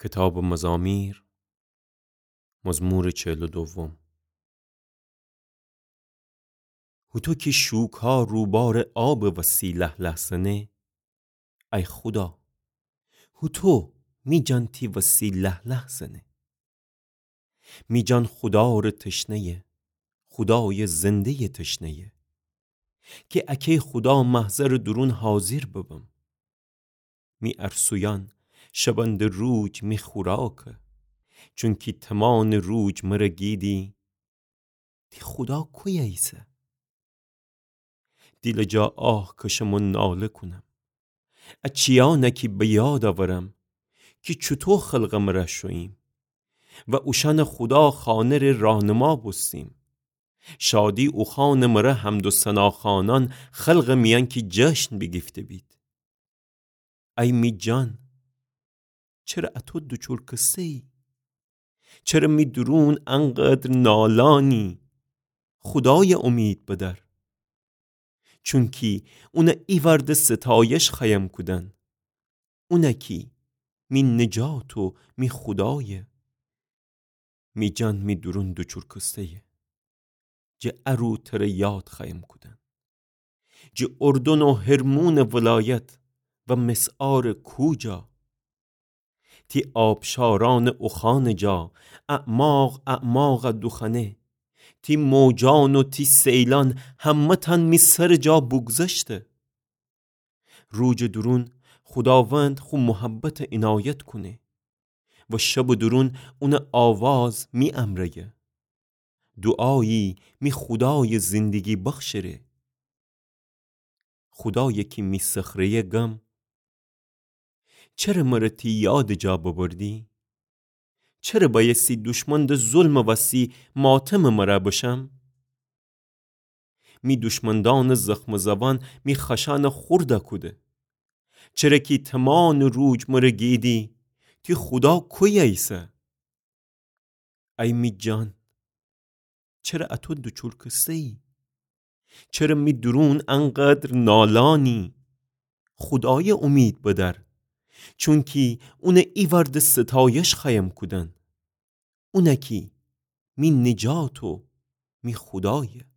کتاب مزامیر، مزمور 42. تو که شوک ها روبار آب وسیع لح زنه، ای خدا تو می جانتی وسیع لح زنه. می جان خدا رو تشنه، خدای زنده تشنه، که اکی خدا محضر درون حاضر ببم. می ارسویان شبند روج می خوراکه، چون که تمان روج مره گیدی، تی خدا کوی ایسه. دیل جا آه کشم و ناله کنم، اچیانه که بیاد آورم که چطور خلقم رشویم و اوشان خدا خانر راهنما بستیم. شادی او خان مره حمد و ثنا خانان خلق میان که جشن بگفته بید. ای می جان چرا اتو دوچور کسته ای؟ چرا می درون انقدر نالانی؟ خدای امید بدر، چون کی اون ایورد ستایش خیم کدن. اونه کی می نجات و می خدایه. می جان می درون دوچور کسته جه ارو تر یاد خیم کدن. جه اردن و هرمون ولایت و مسعار کوجا. تی آبشاران اخان جا، اعماق دوخنه. تی موجان و تی سیلان همتن می سر جا بگذشته. روج درون خداوند خو محبت عنایت کنه و شب درون اون آواز می امره. دعایی می خدای زندگی بخشره. خدایی که می سخره گم، چرا مرتی یاد جا ببردی؟ چرا بایستی دشمن ده ظلم وسی ماتم مرا بشم؟ می دشمندان زخم زبان می خشان خورده کده. چرا کی تمان روج مره گیدی، تی خدا کوی ایسه؟ ای می جان چرا اتو دوچور کسته ای؟ چرا می درون انقدر نالانی؟ خدای امید بدر، چون کی اون ایورد ستایش خیم کدن. اونه کی می نجات و می خدایه.